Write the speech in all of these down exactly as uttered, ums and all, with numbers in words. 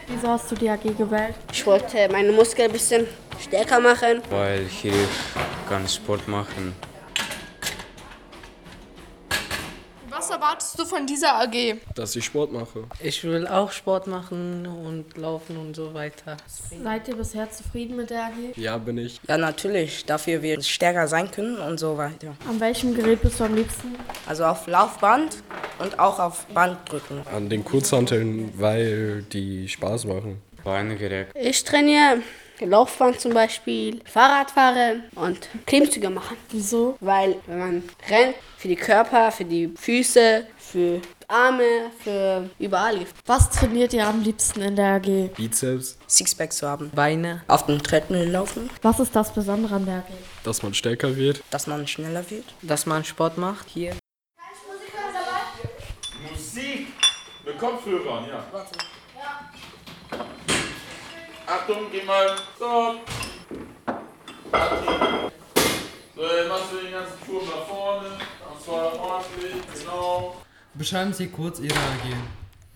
Wieso hast du die A G gewählt? Ich wollte meine Muskeln ein bisschen stärker machen. Weil hier kann ich Sport machen. Was erwartest du von dieser A G? Dass ich Sport mache. Ich will auch Sport machen und laufen und so weiter. Seid ihr bisher zufrieden mit der A G? Ja, bin ich. Ja, natürlich, dafür wir stärker sein können und so weiter. An welchem Gerät bist du am liebsten? Also auf Laufband und auch auf Bankdrücken. An den Kurzhanteln, weil die Spaß machen. Beine gerät. Ich trainiere Laufband zum Beispiel, Fahrradfahren und Klimmzüge machen. Wieso? Weil wenn man rennt, für die Körper, für die Füße, für Arme, für überall hilft. Was trainiert ihr am liebsten in der A G? Bizeps, Sixpack zu haben. Beine. Auf dem Treadmill laufen, Was ist das Besondere an der A G? dass man stärker wird. dass man schneller wird. Dass man Sport macht hier. Musik mit Kopfhörern, ja. Achtung, geh mal. Stopp. So, jetzt machst du den ganzen Turm nach vorne. Und zwar ordentlich, genau. Beschreiben Sie kurz Ihre A G.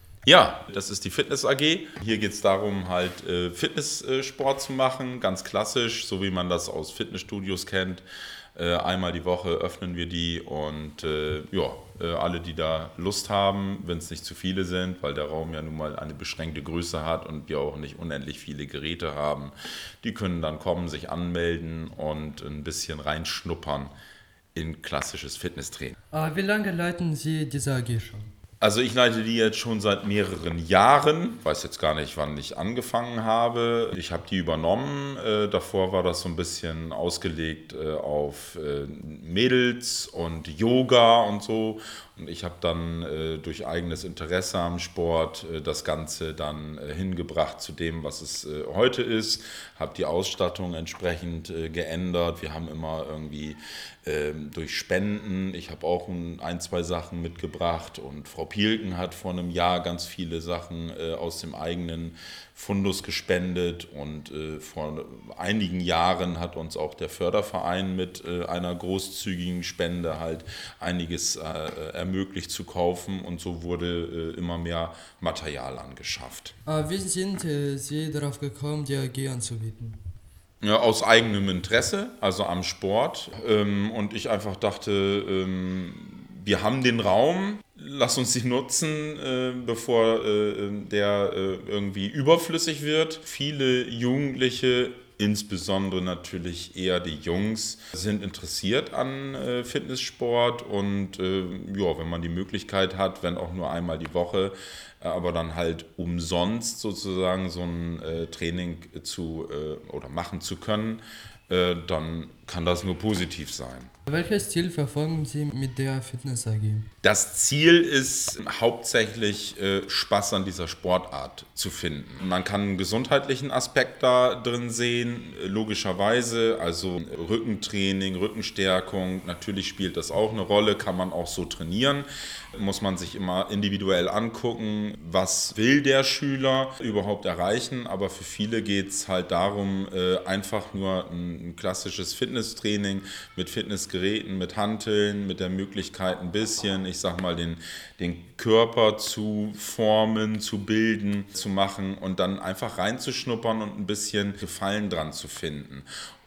Ja, das ist die Fitness A G. Hier geht es darum, halt äh, Fitnesssport zu machen, ganz klassisch, so wie man das aus Fitnessstudios kennt. Äh, einmal die Woche öffnen wir die und äh, ja, äh, alle, die da Lust haben, wenn es nicht zu viele sind, weil der Raum ja nun mal eine beschränkte Größe hat und wir auch nicht unendlich viele Geräte haben, die können dann kommen, sich anmelden und ein bisschen reinschnuppern in klassisches Fitnesstraining. Äh, wie lange leiten Sie diese A G schon? Also ich leite die jetzt schon seit mehreren Jahren. Ich weiß jetzt gar nicht, wann ich angefangen habe. Ich habe die übernommen. Äh, davor war das so ein bisschen ausgelegt äh, auf äh, Mädels und Yoga und so. Und ich habe dann äh, durch eigenes Interesse am Sport äh, das Ganze dann äh, hingebracht zu dem, was es äh, heute ist. Habe die Ausstattung entsprechend äh, geändert. Wir haben immer irgendwie äh, durch Spenden, ich habe auch ein, ein, zwei Sachen mitgebracht und Frau Pielken hat vor einem Jahr ganz viele Sachen äh, aus dem eigenen Fundus gespendet und äh, vor einigen Jahren hat uns auch der Förderverein mit äh, einer großzügigen Spende halt einiges äh, ermöglicht zu kaufen und so wurde äh, immer mehr Material angeschafft. Äh, wie sind äh, Sie darauf gekommen, die A G anzubieten? Ja, aus eigenem Interesse, also am Sport ähm, und ich einfach dachte, ähm, wir haben den Raum, lass uns ihn nutzen, äh, bevor äh, der äh, irgendwie überflüssig wird. Viele Jugendliche, insbesondere natürlich eher die Jungs, sind interessiert an äh, Fitnesssport und äh, ja, wenn man die Möglichkeit hat, wenn auch nur einmal die Woche, äh, aber dann halt umsonst sozusagen so ein äh, Training zu äh, oder machen zu können, äh, dann kann das nur positiv sein. Welches Ziel verfolgen Sie mit der Fitness A G? Das Ziel ist hauptsächlich äh, Spaß an dieser Sportart zu finden. Man kann einen gesundheitlichen Aspekt da drin sehen, logischerweise, also Rückentraining, Rückenstärkung, natürlich spielt das auch eine Rolle, kann man auch so trainieren, muss man sich immer individuell angucken, was will der Schüler überhaupt erreichen, aber für viele geht es halt darum, äh, einfach nur ein, ein klassisches Fitnesstraining mit Fitnessgeräten, mit Hanteln, mit der Möglichkeit ein bisschen, ich sag mal, den, den Körper zu formen, zu bilden, zu machen und dann einfach reinzuschnuppern und ein bisschen Gefallen dran zu finden,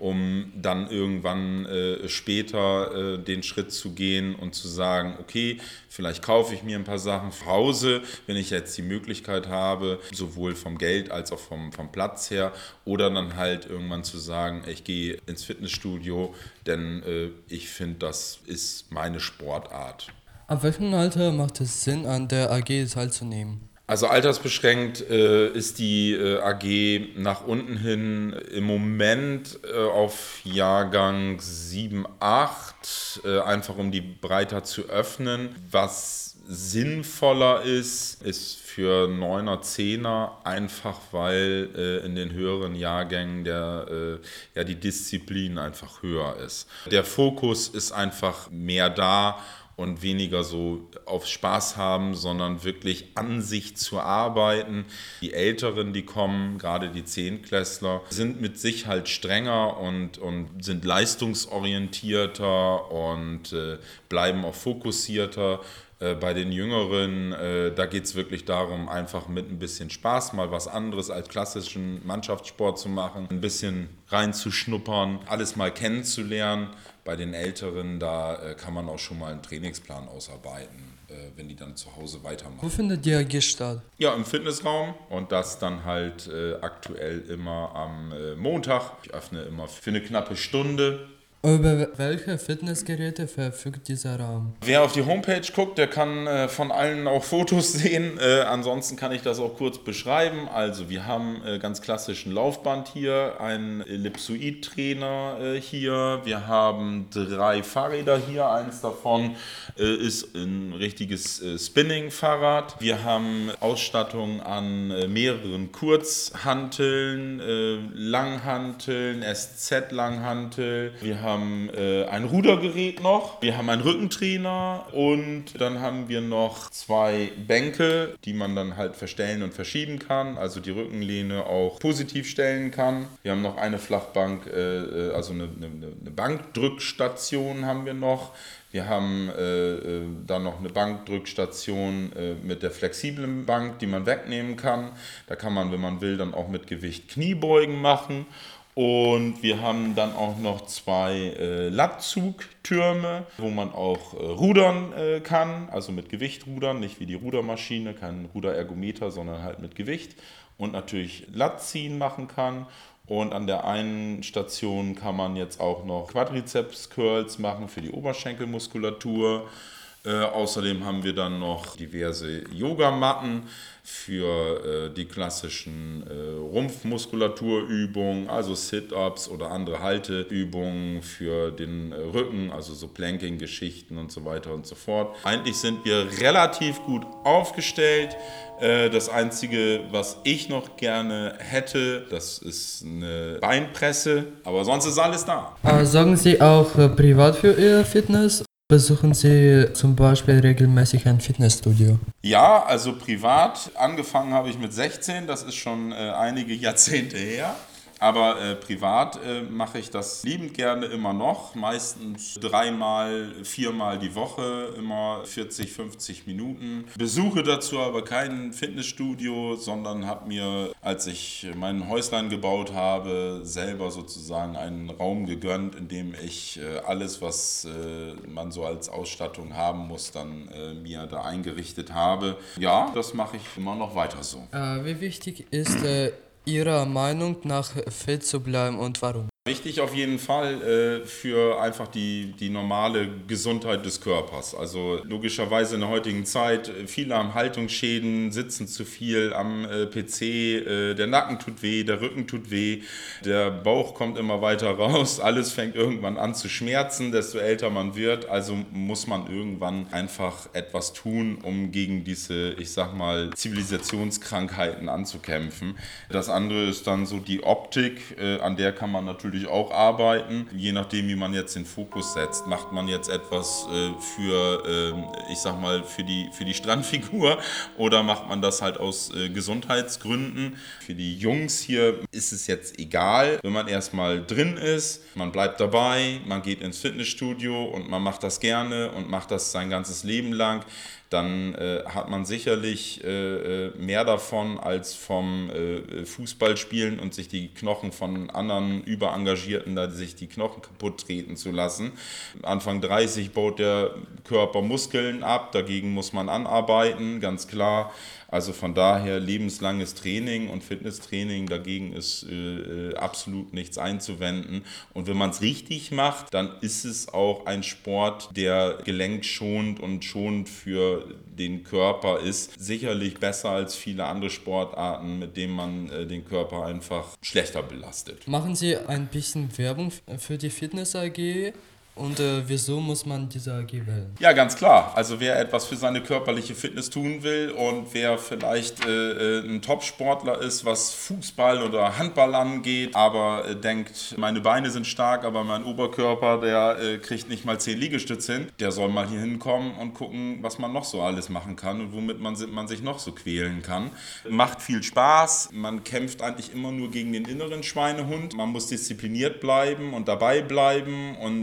um dann irgendwann äh, später äh, den Schritt zu gehen und zu sagen, okay, vielleicht kaufe ich mir ein paar Sachen zu Hause, wenn ich jetzt die Möglichkeit habe, sowohl vom Geld als auch vom, vom Platz her, oder dann halt irgendwann zu sagen, ich gehe ins Fitnessstudio, denn äh, ich finde, das ist meine Sportart. Ab welchem Alter macht es Sinn, an der A G teilzunehmen? Also altersbeschränkt äh, ist die äh, A G nach unten hin im Moment äh, auf Jahrgang sieben, acht, äh, einfach um die breiter zu öffnen. Was sinnvoller ist, ist für Neuner, Zehner, einfach weil äh, in den höheren Jahrgängen der, äh, ja, die Disziplin einfach höher ist. Der Fokus ist einfach mehr da und weniger so auf Spaß haben, sondern wirklich an sich zu arbeiten. Die Älteren, die kommen, gerade die Zehntklässler, sind mit sich halt strenger und, und sind leistungsorientierter und äh, bleiben auch fokussierter. Äh, bei den Jüngeren, äh, da geht es wirklich darum, einfach mit ein bisschen Spaß mal was anderes als klassischen Mannschaftssport zu machen, ein bisschen reinzuschnuppern, alles mal kennenzulernen. Bei den Älteren, da äh, kann man auch schon mal einen Trainingsplan ausarbeiten, äh, wenn die dann zu Hause weitermachen. Wo findet die A G statt? Ja, im Fitnessraum und das dann halt äh, aktuell immer am äh, Montag. Ich öffne immer für eine knappe Stunde. Über welche Fitnessgeräte verfügt dieser Raum? Wer auf die Homepage guckt, der kann äh, von allen auch Fotos sehen. Äh, ansonsten kann ich das auch kurz beschreiben. Also wir haben äh, ganz klassischen Laufband hier, einen Ellipsoid-Trainer äh, hier. Wir haben drei Fahrräder hier. Eins davon äh, ist ein richtiges äh, Spinning-Fahrrad. Wir haben Ausstattung an äh, mehreren Kurzhanteln, äh, Langhanteln, S Z-Langhantel. Wir haben haben äh, ein Rudergerät noch, wir haben einen Rückentrainer und dann haben wir noch zwei Bänke, die man dann halt verstellen und verschieben kann, also die Rückenlehne auch positiv stellen kann. Wir haben noch eine Flachbank, äh, also eine, eine, eine Bankdrückstation haben wir noch. Wir haben äh, dann noch eine Bankdrückstation äh, mit der flexiblen Bank, die man wegnehmen kann. Da kann man, wenn man will, dann auch mit Gewicht Kniebeugen machen. Und wir haben dann auch noch zwei äh, Latzugtürme, wo man auch äh, rudern äh, kann, also mit Gewicht rudern, nicht wie die Rudermaschine, kein Ruderergometer, sondern halt mit Gewicht. Und natürlich Latziehen machen kann. Und an der einen Station kann man jetzt auch noch Quadrizeps-Curls machen für die Oberschenkelmuskulatur. Äh, außerdem haben wir dann noch diverse Yogamatten für äh, die klassischen äh, Rumpfmuskulaturübungen, also Sit-Ups oder andere Halteübungen für den äh, Rücken, also so Planking-Geschichten und so weiter und so fort. Eigentlich sind wir relativ gut aufgestellt. Äh, das Einzige, was ich noch gerne hätte, das ist eine Beinpresse, aber sonst ist alles da. Äh, sorgen Sie auch äh, privat für Ihr Fitness? Besuchen Sie zum Beispiel regelmäßig ein Fitnessstudio? Ja, also privat. Angefangen habe ich mit sechzehn, das ist schon äh, einige Jahrzehnte her. Aber äh, privat äh, mache ich das liebend gerne immer noch, meistens dreimal, viermal die Woche, immer vierzig, fünfzig Minuten. Besuche dazu aber kein Fitnessstudio, sondern habe mir, als ich mein Häuslein gebaut habe, selber sozusagen einen Raum gegönnt, in dem ich äh, alles, was äh, man so als Ausstattung haben muss, dann äh, mir da eingerichtet habe. Ja, das mache ich immer noch weiter so. Äh, wie wichtig ist äh, Ihrer Meinung nach fit zu bleiben und warum? Wichtig auf jeden Fall äh, für einfach die, die normale Gesundheit des Körpers. Also logischerweise in der heutigen Zeit, viele haben Haltungsschäden, sitzen zu viel am äh, P C, äh, der Nacken tut weh, der Rücken tut weh, der Bauch kommt immer weiter raus, alles fängt irgendwann an zu schmerzen, desto älter man wird. Also muss man irgendwann einfach etwas tun, um gegen diese, ich sag mal, Zivilisationskrankheiten anzukämpfen. Das andere ist dann so die Optik, äh, an der kann man natürlich auch arbeiten, je nachdem wie man jetzt den Fokus setzt. Macht man jetzt etwas äh, für, äh, ich sag mal, für die, für die Strandfigur oder macht man das halt aus äh, Gesundheitsgründen? Für die Jungs hier ist es jetzt egal, wenn man erstmal drin ist, man bleibt dabei, man geht ins Fitnessstudio und man macht das gerne und macht das sein ganzes Leben lang. Dann äh, hat man sicherlich äh, mehr davon als vom äh, Fußballspielen und sich die Knochen von anderen Überengagierten, da sich die Knochen kaputt treten zu lassen. Anfang dreißig baut der Körper Muskeln ab, dagegen muss man anarbeiten, ganz klar. Also von daher lebenslanges Training und Fitnesstraining, dagegen ist äh, absolut nichts einzuwenden. Und wenn man es richtig macht, dann ist es auch ein Sport, der gelenkschonend und schonend für den Körper ist. Sicherlich besser als viele andere Sportarten, mit denen man äh, den Körper einfach schlechter belastet. Machen Sie ein bisschen Werbung für die Fitness A G? Und äh, wieso muss man diese A G wählen? Ja, ganz klar. Also wer etwas für seine körperliche Fitness tun will und wer vielleicht äh, ein Top-Sportler ist, was Fußball oder Handball angeht, aber äh, denkt, meine Beine sind stark, aber mein Oberkörper, der äh, kriegt nicht mal zehn Liegestütze hin, der soll mal hier hinkommen und gucken, was man noch so alles machen kann und womit man, man sich noch so quälen kann. Macht viel Spaß. Man kämpft eigentlich immer nur gegen den inneren Schweinehund. Man muss diszipliniert bleiben und dabei bleiben und äh,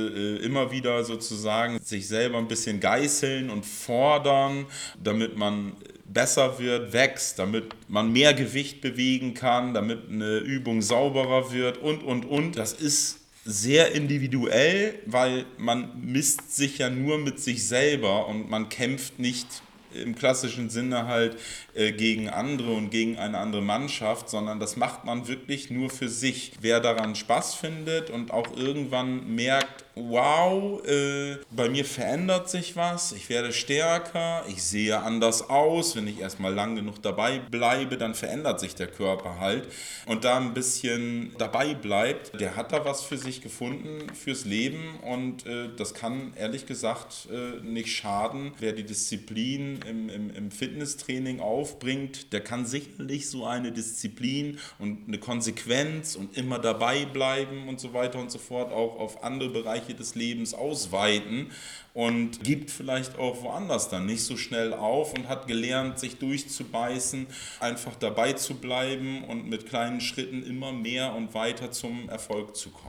äh, immer wieder sozusagen sich selber ein bisschen geißeln und fordern, damit man besser wird, wächst, damit man mehr Gewicht bewegen kann, damit eine Übung sauberer wird und, und, und. Das ist sehr individuell, weil man misst sich ja nur mit sich selber und man kämpft nicht im klassischen Sinne halt äh, gegen andere und gegen eine andere Mannschaft, sondern das macht man wirklich nur für sich. Wer daran Spaß findet und auch irgendwann merkt, wow, äh, bei mir verändert sich was, ich werde stärker, ich sehe anders aus, wenn ich erstmal lang genug dabei bleibe, dann verändert sich der Körper halt und da ein bisschen dabei bleibt, der hat da was für sich gefunden, fürs Leben und äh, das kann ehrlich gesagt äh, nicht schaden. Wer die Disziplin im, im, im Fitnesstraining aufbringt, der kann sicherlich so eine Disziplin und eine Konsequenz und immer dabei bleiben und so weiter und so fort auch auf andere Bereiche des Lebens ausweiten und gibt vielleicht auch woanders dann nicht so schnell auf und hat gelernt, sich durchzubeißen, einfach dabei zu bleiben und mit kleinen Schritten immer mehr und weiter zum Erfolg zu kommen.